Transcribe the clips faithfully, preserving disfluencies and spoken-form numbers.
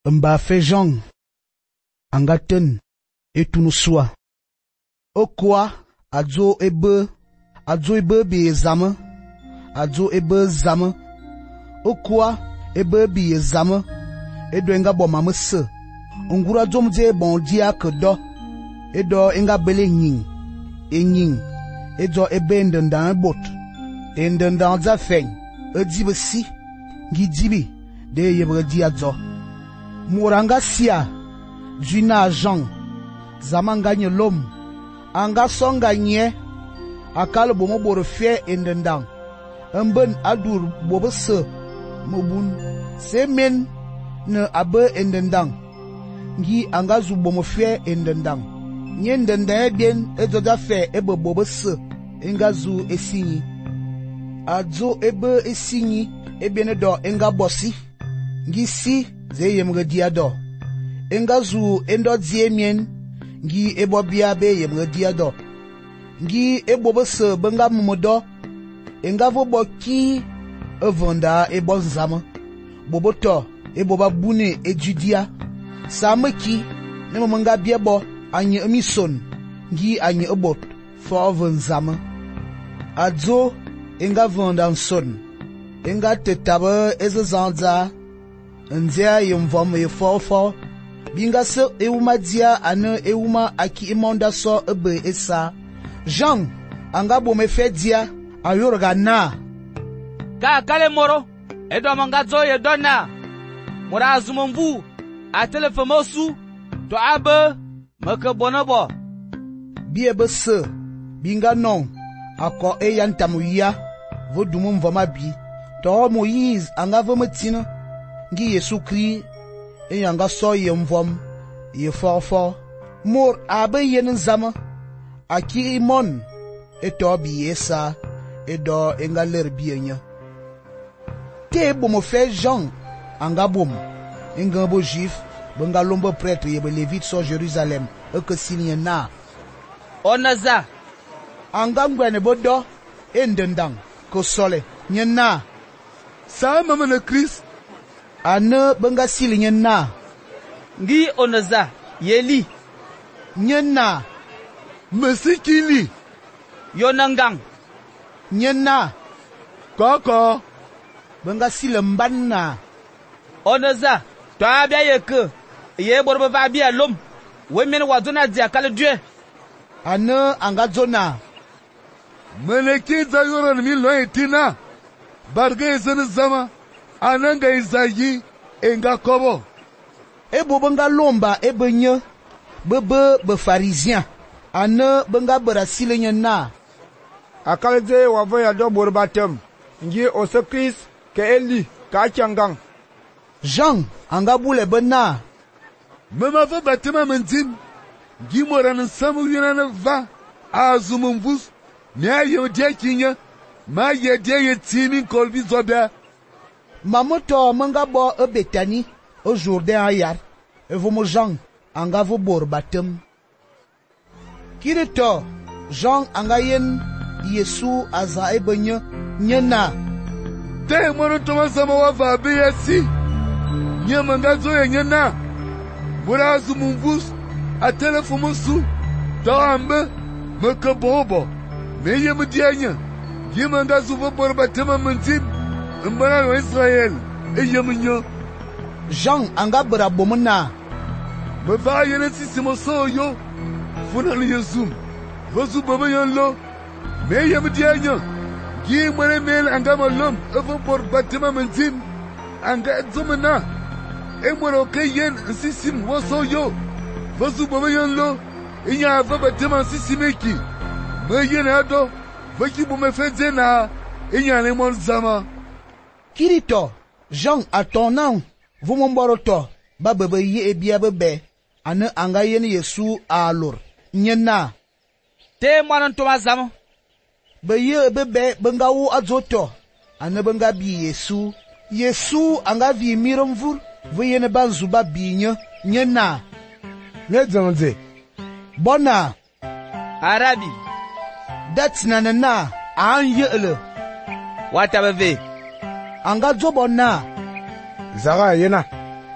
Mba Fejan, Angaten, Etunusua. Okwa, Adzo ebe, Adzo ebe bi zame, Adzo ebe zame. Okwa, ebe bi zame, Edo enga bo mamese. Ongura domze bon dia kedo, Edo enga bele nying, Enying, Edo ebe ndendan bot, Endendan za feng, Edibe si, Gidibi, de yebre diadzo. Mouranga sia, Juna Jean, Zamanganye l'homme, Anga songa nye, Akal bomo borofie endendang, Mben adur bobese, Mobun, Semen, Ne abe endendang, Ngi anga zu bomo fie endendang, Nyen dendang bien, Ezoda fe ebe bobese, Enga zu esinyi, Adzo ebe esinyi, Ebene do enga bosi, Ngi si, Ze yemre diado. Enga zu endo diemien, Ngi ebo biabe yemre diado. Ngi ebo bese benga mumodo, Enga vobo ki evanda ebo zama. Boboto ebo babune ejudia. Same ki nemo menga biebo anye emison, Ngi anye ebot for zama. Adzo enga vanda son. Enga tetabe ezezanza. Nzea yemvom ye fofo, binga se euma dia ane euma aki imonda so ebe esa. Jean, anga bome fe dia, ayorga na. Ka kale moro, edo mangazo ye dona. Mora azumumbu, atele famosu, to abe, meke bonobo. Biebe se, binga non, ako e yantamuya, vodumum voma bi, to Moïse anga vometina. Ngi Yesu kri, e yanga so ye mvom, ye forfor. Mor abe yen zama, aki imon, e to bi yesa, e do enga ler bienya. Te bomo fe Jean, anga bom, enga bo jif, benga lombo prêtre yebe levite so Jerusalem, e ke sinye na. Onaza, anga ngwene bodo, endendang, ko sole, nye na. Sa mama Christ. Ane benga sili nyen na. Ngi onaza, yeli. Nyen na. Mesikili. Yonangang. Nyen na. Koko. Benga sili mban na. Onaza, to abia yeke. Ye borbe va abia lom. Wemen wazona dia kale due. Ane anga zona. Meleki zayoran mi lo etina. Barge ezene zama. Ananga izayi enga kobo. Ebo benga lomba ebe nye, bebe be pharisien. Ane benga berasile nye na. Akalze wavoya do borbatem. Ngi ose Chris ke eli ka changang. Jean anga boule bena. Mema va batema mentim. Ngi moran samu yuna va azumumvus. Nya yo dia kinya. Ma ye dia ye timi kolbi zobia. Mamoto menga bo e Betani, au Jourdain ayar, e vomo Jean, anga vo bor batem. Kireto, Jean anga yen, Yesu aza ebenye, nyena. Te mono Thomas amawa va be yasi. Nye manga zo ye nyena. Mura azumumvus, a telefomosu, ta ambe, meke bobo. Me ye mdianya, ye manga zo vo bor batema mentim. Mbana wa Israel, e yeminyo. Jean anga bera bomona. Bava yene sisimo so yo. Funa li Yesu. Vozu baba yonlo. Me yemdianya. Gi mwere mel anga malom. Evo por batima mentim. Anga edzomena. E mwere ke yen sisim woso yo. Vozu baba yonlo. Inya ava batima sisimeki. Me yene ado. Vaki bome fedzena. Inya ne mon zama. Kirito, Jean atonan, vumomboroto, babebe ye ebia bebe, ane anga yen Yesu alur, nyena. Te mwanan tomazamo. Be ye bebe benga wu azoto, ane benga bi Yesu. Yesu anga vi miromvur, ve yene banzuba binye, nyena. Nedzonze. Bona. Arabi. That's nanana, an ye ele. Watabeve. Anga zobona. Zara yena.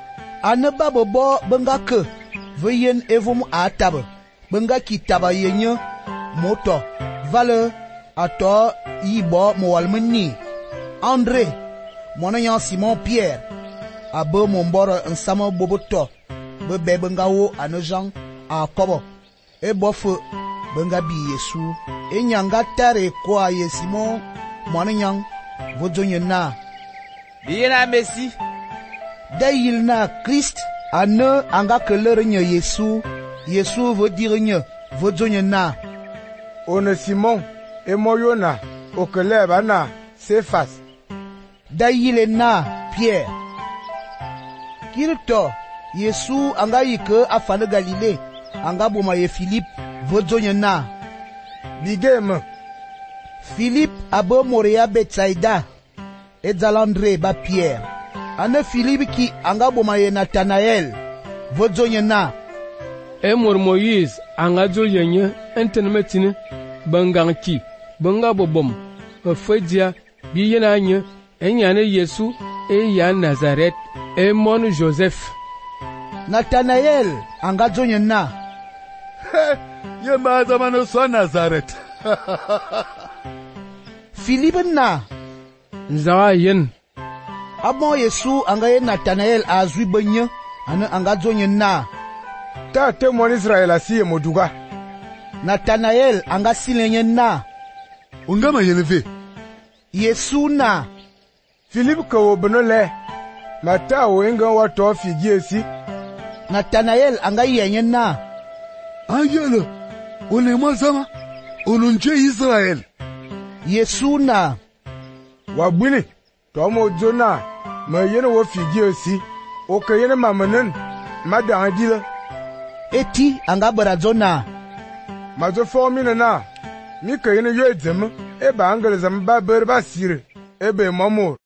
ane ba bebo benga ke veyen evum atabe benga kitaba yenye moto vale ato yibo mowalmeni André monayan Simon Pierre abe momboro nsama boboto be be benga wo ane Jean a kobo e bofu benga bi Yesu e nyanga tare kwa ye Simon monayan vodonye na biyena Messi da yil na Christ ane anga kelere nye Yesu Yesu veut dire nye vodonye na one Simon e moyona okeleba na Cephas da yile na Pierre kirito Yesu anga yike afane Galile anga boma ye Philippe vodonye na bigeme Philippe abo Moria Betsaida et Zalandre ba Pierre ane Philippe ki anga boma ye Nathanael vodonye na e mor Moïse anga jol yenye entenemetine bangang ki banga bobom e fedia bi yena nye enyane Yesu e ya Nazaret e mon Joseph Nathanael anga zonye na ye maza mano so Nazaret. Philippe na nzawa yen abo Yesu anga ye Nathanael azwi benye ane anga zonye na ta te mon Israel asiye moduga Nathanael anga silenye na Ungama yeneve. Yesu na Philippe ko benole mata o enga wa to figiesi Nathanael anga yenye na Ayelo. One mwazama. Onunje Israel. Yesu na wa buni to mo jona ma yene wo figiesi o ke yene mamanen madan dile eti anga barazona ma zo fo mi na mi ke yene yo edzem e ba angele zam ba ber ba sire e be momo